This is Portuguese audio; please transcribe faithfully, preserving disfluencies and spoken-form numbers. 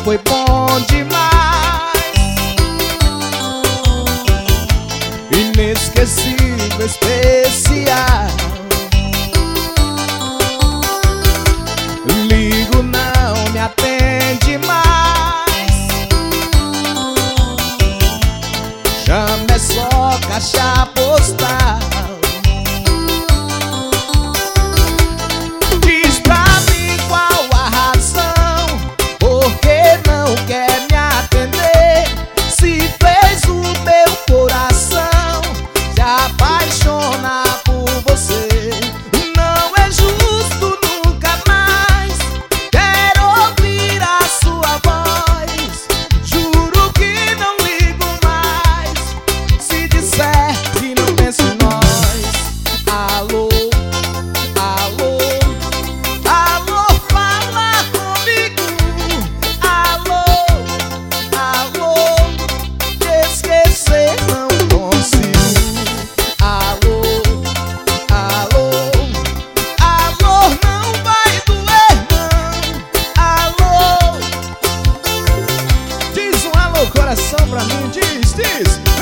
foi bom demais. Inesquecível, especial. Ligo, não me atende mais. Chama, é só caixa postal. Diz pra mim qual a razão, por que não quer me atender? Se fez o meu coração se apaixonar por você. Não é justo, nunca mais quero ouvir a sua voz. Juro que não ligo mais se disser que não penso em nós. Alô, alô, alô, fala comigo. Alô, alô, te esquecer não consigo. Alô, alô, alô, não vai doer não. Alô, diz um alô coração pra mim, diz, diz.